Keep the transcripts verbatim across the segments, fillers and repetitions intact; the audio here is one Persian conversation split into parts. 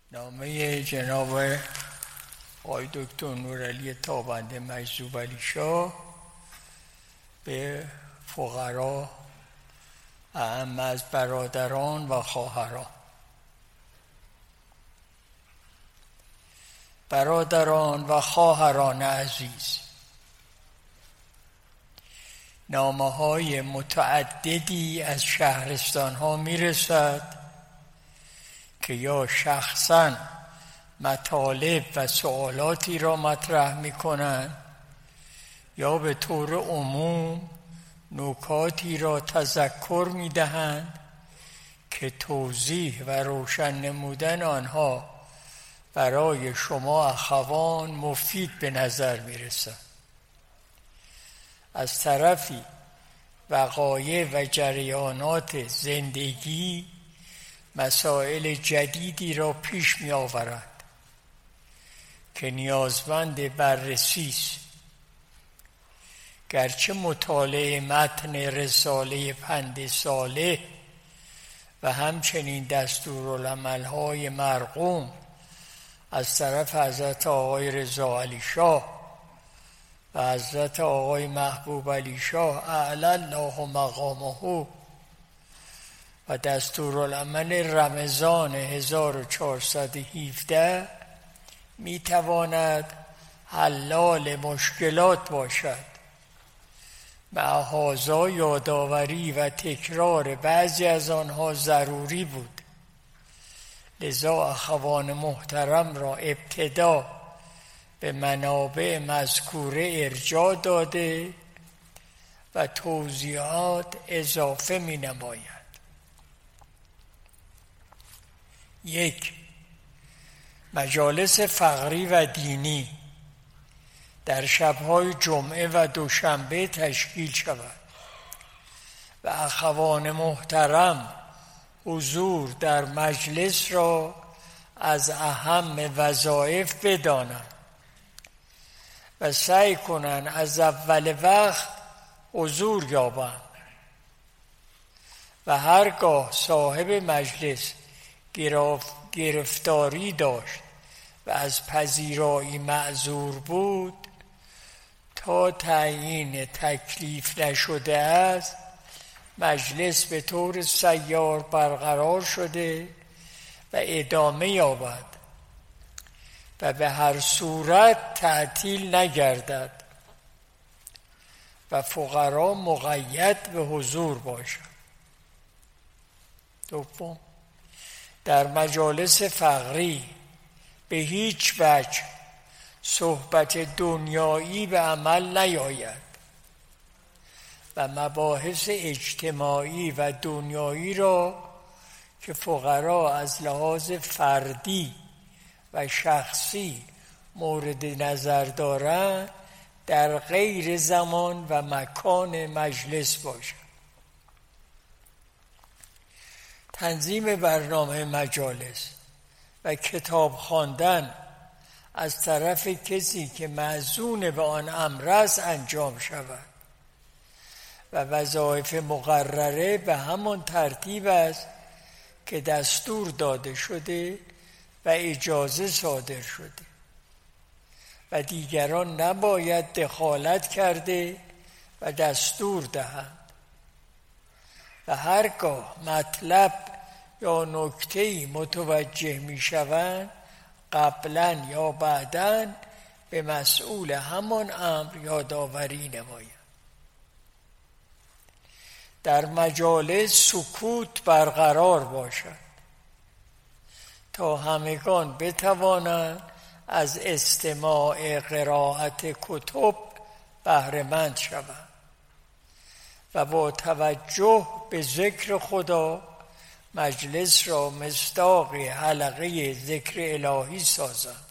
نامه جناب آقای دکتر نورعلی تابنده مجذوب علی شاه به فقرا اعم از برادران و خواهران. برادران و خواهران عزیز، نامه های متعددی از شهرستان ها می رسد که یا شخصاً مطالب و سوالاتی را مطرح می کنند یا به طور عموم نکاتی را تذکر می دهند که توضیح و روشن نمودن آنها برای شما اخوان مفید به نظر می رسد. از طرفی وقایع و جریانات زندگی مسائل جدیدی را پیش می آورد که نیازمند بررسی است. گرچه مطالعه متن رساله پند صالح و همچنین دستورالعمل‌های مرقوم از طرف حضرت آقای رضا علی شاه و حضرت آقای محبوب علی شاه اعلی الله مقامه و دستورالعمل رمضان هزار و چهارصد و هفده می تواند حلال مشکلات باشد. مع هذا یادآوری و تکرار بعضی از آنها ضروری بود، لذا اخوان محترم را ابتدا به منابع مذکوره ارجاع داده و توضیحات اضافه می نماید. یک، مجالس فقری و دینی در شب‌های جمعه و دوشنبه تشکیل شود و اخوان محترم حضور در مجلس را از اهم وظایف بدانند و سعی کنند از اول وقت حضور یابند و هرگاه صاحب مجلس گرفتاری داشت و از پذیرایی معذور بود، تا تعیین تکلیف نشده است مجلس به طور سیار برقرار شده و ادامه یابد و به هر صورت تعطیل نگردد و فقرا مقید به حضور باشد. دوم، در مجالس فقری به هیچ وجه صحبت دنیایی به عمل نیاید و مباحث اجتماعی و دنیایی را که فقرا از لحاظ فردی و شخصی مورد نظر دارند در غیر زمان و مکان مجلس باشد. تنظیم برنامه مجالس و کتاب خواندن از طرف کسی که مأذون به آن امر است انجام شود و وظایف مقرره به همان ترتیب است که دستور داده شده و اجازه صادر شده و دیگران نباید دخالت کرده و دستور دهند و هرگاه مطلب یا نکته‌ای متوجه می شوند قبلا یا بعدا به مسئول همان امر یادآوری نماید. در مجالس سکوت برقرار باشد تا همگان بتوانند از استماع قرائت کتب بهره‌مند شوند و با توجه به ذکر خدا مجلس را مصداق حلقه ذکر الهی سازند.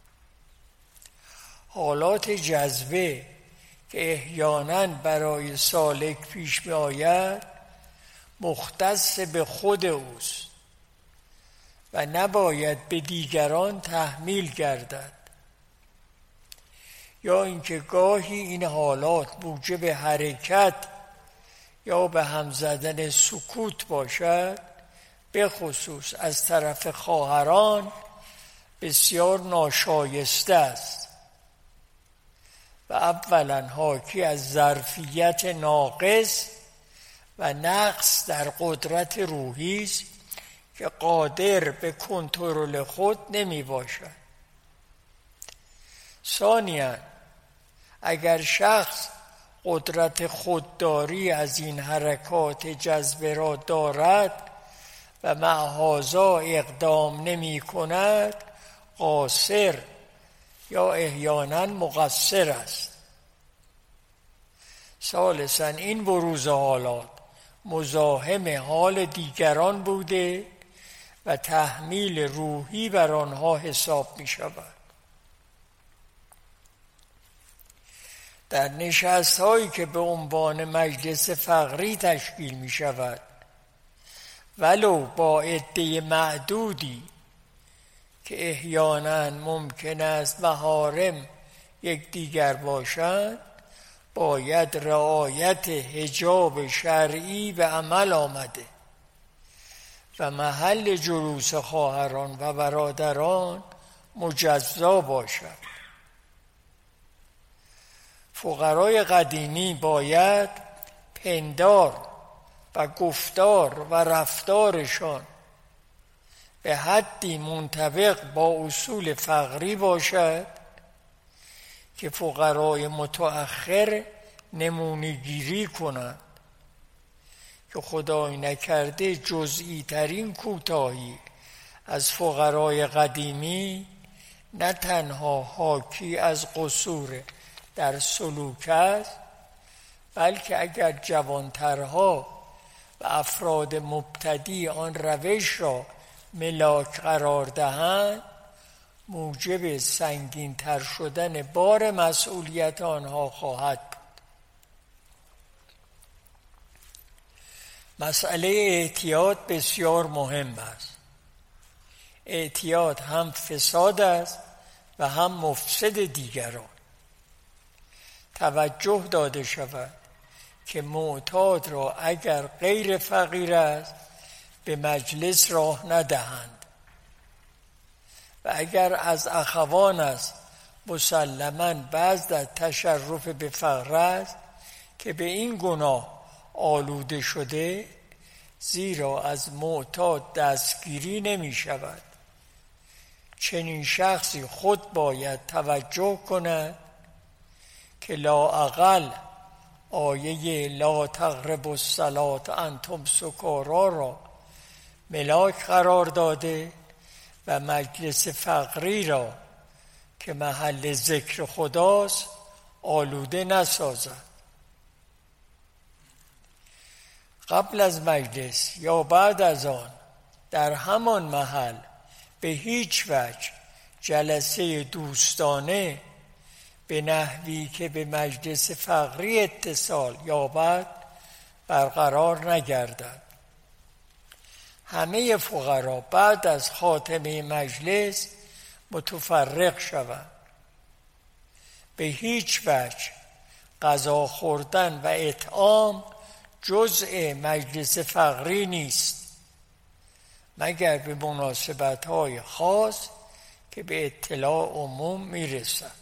حالات جذبه که احیانا برای سالک پیش می آید مختص به خود اوست و نباید به دیگران تحمیل گردد، یا اینکه گاهی این حالات موجب حرکت یا به هم زدن سکوت باشد، به خصوص از طرف خواهران بسیار ناشایسته است و اولا حاکی از ظرفیت ناقص و نقص در قدرت روحی است که قادر به کنترل خود نمی باشد. ثانیاً اگر شخص قدرت خودداری از این حرکات جذبه را دارد و معهازا اقدام نمی کند، قاصر یا احیانا مقصر است. ثالثاً این بروز حالات مزاحم حال دیگران بوده و تحمیل روحی بر آنها حساب می شود. در نشست هایی که به عنوان مجلس فقری تشکیل می شود ولو با عده معدودی که احیانا ممکن است محارم یکدیگر باشند، باید رعایت حجاب شرعی به عمل آمده و محل جلوس خواهران و برادران مجزا باشد. فقرای قدیمی باید پندار و گفتار و رفتارشان به حدی منطبق با اصول فقری باشد که فقرای متأخر نمونه‌گیری کنند که خدای نکرده جزئی ترین کوتاهی از فقرای قدیمی نه تنها حاکی از قصور در سلوک است، بلکه اگر جوانترها و افراد مبتدی آن روش را ملاک قرار دهند، موجب سنگین تر شدن بار مسئولیت آنها خواهد بود. مسئله اعتیاد بسیار مهم است. اعتیاد هم فساد است و هم مفسد دیگران. توجه داده شود که معتاد را اگر غیر فقیر است به مجلس راه ندهند و اگر از اخوان است مسلماً بعض در تشرف به فقر است که به این گناه آلوده شده، زیرا از معتاد دستگیری نمی شود. چنین شخصی خود باید توجه کند که لااقل آیه لا تقربوا الصلاة انتم سکارا را ملاک قرار داده و مجلس فقری را که محل ذکر خداست آلوده نسازد. قبل از مجلس یا بعد از آن در همان محل به هیچ وجه جلسه دوستانه به نحوی که به مجلس فقری اتصال یابد برقرار نگردد. همه فقرا بعد از خاتمه مجلس متفرق شوند. به هیچ وجه غذا خوردن و اطعام جزء مجلس فقری نیست، مگر به مناسبت‌های خاص که به اطلاع عموم میرسد.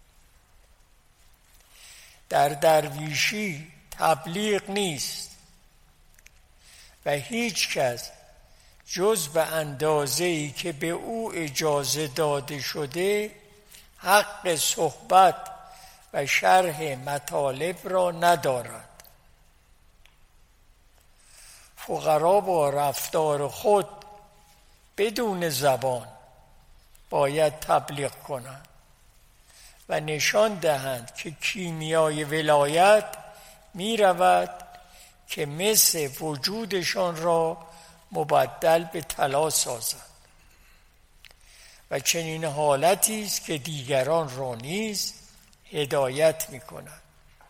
در درویشی تبلیغ نیست و هیچ کس جز به اندازه‌ای که به او اجازه داده شده حق صحبت و شرح مطالب را ندارد. فقرا با رفتار خود بدون زبان باید تبلیغ کنند و نشان دهند که کیمیای ولایت می رود که مثل وجودشان را مبدل به طلا سازد و چنین حالتی است که دیگران را نیز هدایت می کند.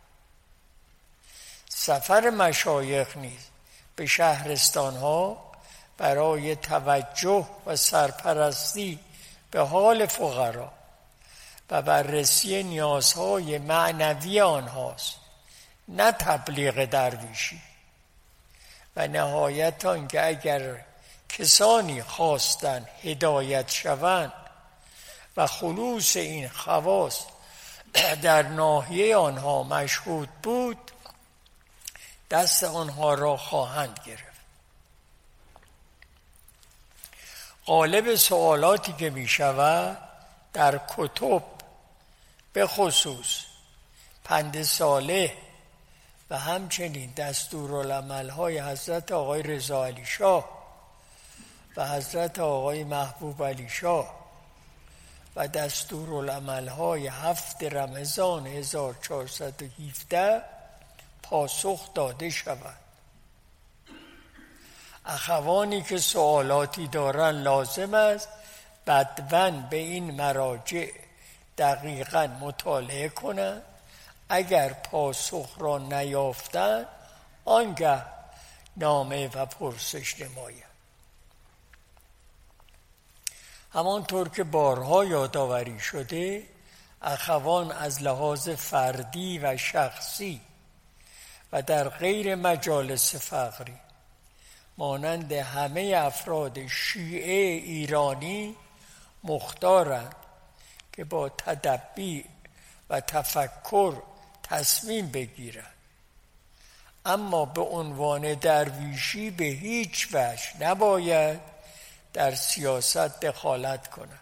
سفر مشایخ نیز به شهرستانها برای توجه و سرپرستی به حال فقرا و بررسی نیازهای معنوی آنهاست، نه تبلیغ درویشی. و نهایت آنکه اگر کسانی خواستند هدایت شوند و خلوص این خواص در ناحیه آنها مشهود بود، دست آنها را خواهند گرفت. غالب سوالاتی که می شود در کتب، به خصوص پند صالح و همچنین دستورالعمل‌های حضرت آقای رضا علی شاه و حضرت آقای محبوب علی شاه و دستورالعمل‌های هفت رمضان هزار و چهارصد و هفده پاسخ داده شود. اخوانی که سوالاتی دارن لازم است بدواً به این مراجع دقیقاً مطالعه کنند. اگر پاسخ را نیافتند آنگه نامه و پرسش نمایند. همانطور که بارها یادآوری شده، اخوان از لحاظ فردی و شخصی و در غیر مجالس فقری مانند همه افراد شیعه ایرانی مختارند که با تدبیر و تفکر تصمیم بگیرند، اما به عنوان درویشی به هیچ وجه نباید در سیاست دخالت کند.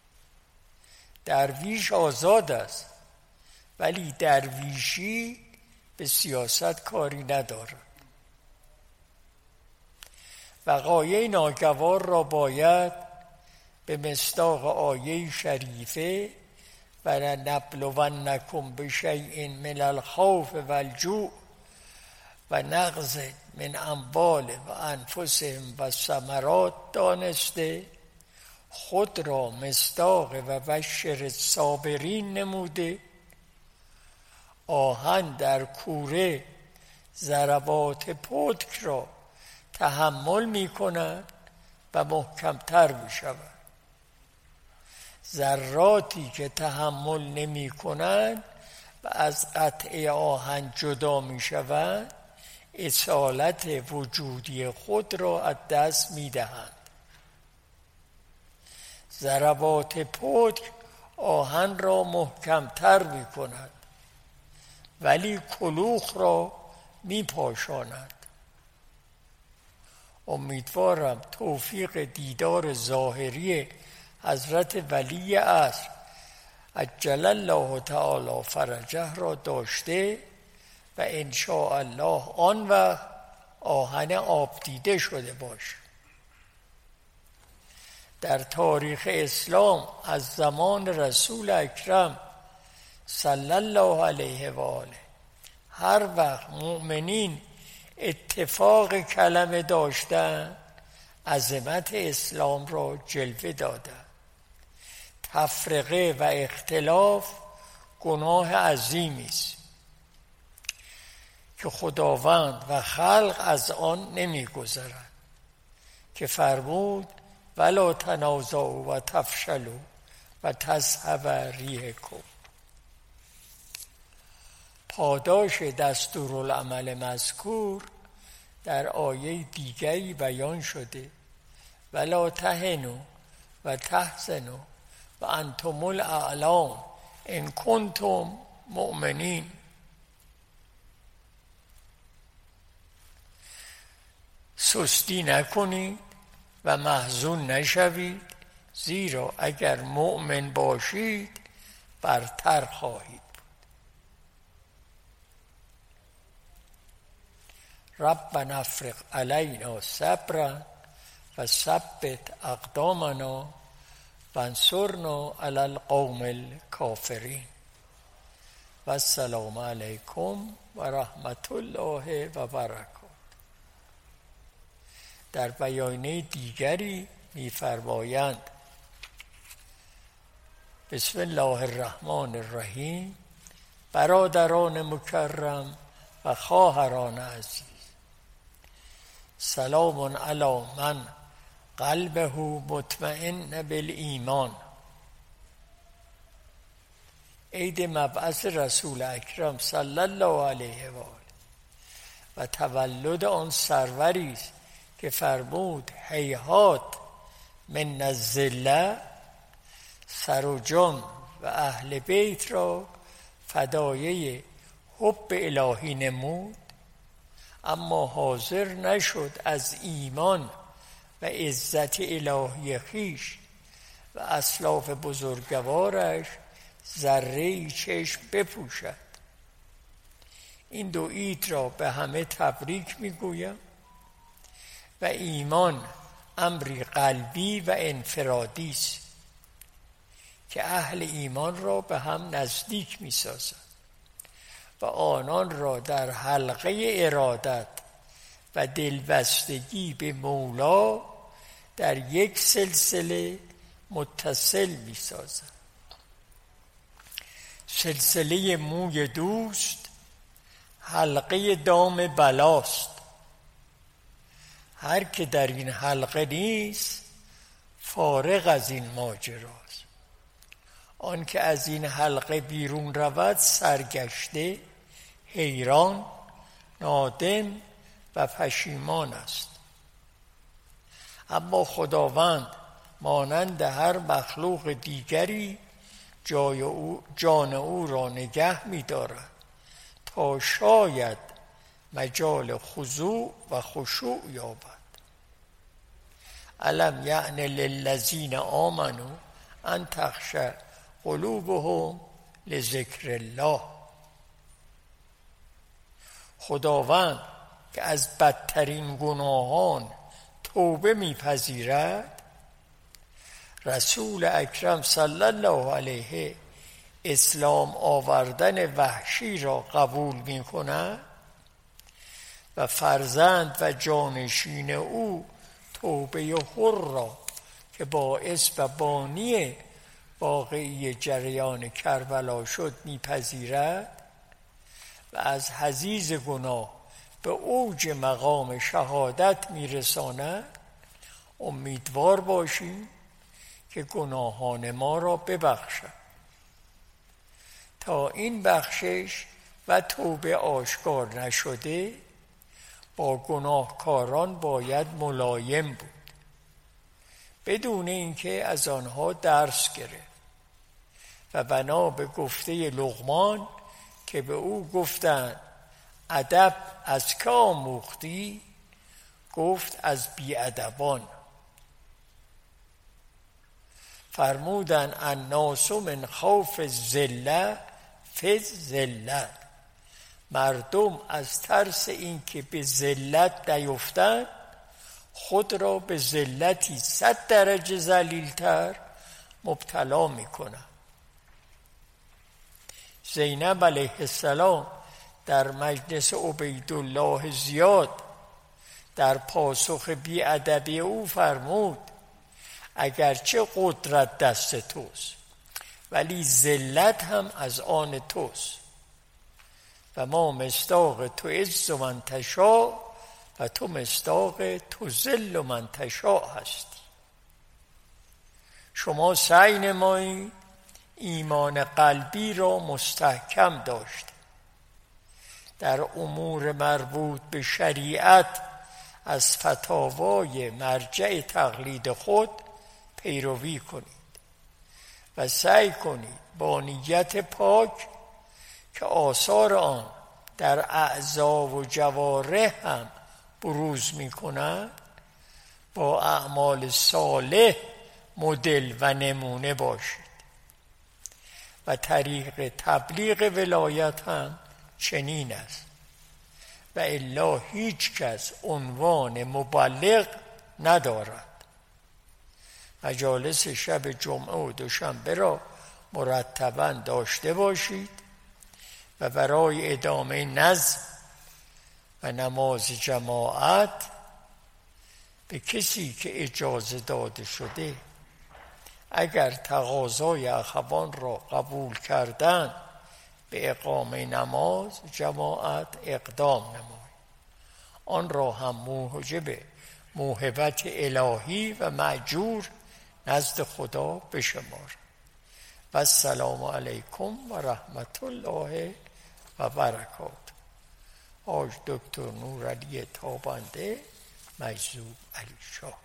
درویش آزاد است، ولی درویشی به سیاست کاری ندارد. وقایع ناگوار را باید به مصداق آیه شریفه و لنبلونکم بشیء من الخوف والجوع و نقص من اموال و انفسهم و ثمرات دانسته، خود را مصداق و بشر الصابرین نموده. آهن در کوره ضربات پتک را تحمل می کند و محکمتر می شود. ذراتی که تحمل نمی کنند و از قطع آهن جدا می شوند اصالت وجودی خود را از دست می دهند. ضربات پتک آهن را محکمتر می کند ولی کلوخ را می پاشاند. امیدوارم توفیق دیدار ظاهری حضرت ولی عصر عجل الله تعالی فرجه را داشته و ان شاء الله آن وقت آهن آب دیده شده باشد. در تاریخ اسلام از زمان رسول اکرم صلی الله علیه و آله هر وقت مؤمنین اتفاق کلمه داشتند عظمت اسلام را جلوه دادند. تفرقه و اختلاف گناه عظیمی است که خداوند و خلق از آن نمی‌گذرند که فرمود ولا تنازعوا و تفشلوا و تذهب ریحکم. پاداش دستورالعمل مذکور در آیه دیگری بیان شده ولا تهنوا و تحزنوا و انتم الاعلون ان کنتم مؤمنین. سستی نکنید و محزون نشوید، زیرا اگر مؤمن باشید برتر خواهید. ربنا افرغ علینا صبرا و ثبت اقدامنا و انصرنا علی القوم الکافرین. و السلام علیکم و رحمت الله و برکاته. در بیانیه دیگری می‌فرمایند بسم الله الرحمن الرحیم. برادران مکرم و خواهران عزیز، سلام علی من قلبه مطمئن بالایمان. عید مبعث رسول اکرم صلی الله علیه و آله و تولد آن سروری است که فرمود هیهات من الذله سر و جان و اهل بیت را فدایه حب الهی نمود، اما حاضر نشد از ایمان و عزت الهی خویش و اسلاف بزرگوارش ذره‌ای چشم بپوشد. این دو عید را به همه تبریک میگویم و ایمان امری قلبی و انفرادی است که اهل ایمان را به هم نزدیک می‌سازد و آنان را در حلقه ارادت و دلبستگی به مولا در یک سلسله متصل می‌سازد. سلسله موی دوست حلقه دام بلاست. هر که در این حلقه نیست فارغ از این ماجراست. آن که از این حلقه بیرون رود سرگشته، حیران، نادم و پشیمان است. اما خداوند مانند هر مخلوق دیگری جای او جان او را نگه می دارد تا شاید مجال خضوع و خشوع یابد. الم یعن للذین آمنوا ان تخشع قلوبهم لذکر الله. خداوند که از بدترین گناهان توبه میپذیرد، رسول اکرم صلی الله علیه اسلام آوردن وحشی را قبول می کند و فرزند و جانشین او توبه حر را که باعث و بانی واقعی جریان کربلا شد میپذیرد و از حضیض گناه به اوج مقام شهادت میرساند. امیدوار باشیم که گناهان ما را ببخشد. تا این بخشش و توبه آشکار نشده با گناهکاران باید ملایم بود، بدون اینکه از آنها درس گرفت. و بنا به گفته لقمان که به او گفتند ادب از که آموختی؟ گفت از بیادبان. فرمودن الناس من خوف الذله فی الذله. مردم از ترس اینکه به ذلت نیفتند خود را به ذلتی صد درجه ذلیل‌تر مبتلا می‌کنند. زینب علیه السلام در مجلس عبیدالله زیاد در پاسخ بی‌ادبی او فرمود اگرچه قدرت دست توست ولی ذلت هم از آن توست و ما مصداق تو عز من تشاء و تو مصداق تو ذل من تشاء هستی. شما سعی نمایید ایمان قلبی را مستحکم داشته، در امور مربوط به شریعت از فتاوای مرجع تقلید خود پیروی کنید و سعی کنید با نیت پاک که آثار آن در اعضا و جوارح هم بروز می کند با اعمال صالح مدل و نمونه باشید. و طریق تبلیغ ولایت هم چنین است و الا هیچ کس عنوان مبلغ ندارد. مجالس شب جمعه و دوشنبه را مرتباً داشته باشید و برای ادامه نظم و نماز جماعت به کسی که اجازه داده شده اگر تقاضای اخوان را قبول کردن به اقامه نماز جماعت اقدام نمایید. آن را هم موجب موهبت الهی و مأجور نزد خدا بشمار. و السلام علیکم و رحمت الله و برکاته. حاج دکتر نورعلی تابنده، مجذوب علی شاه.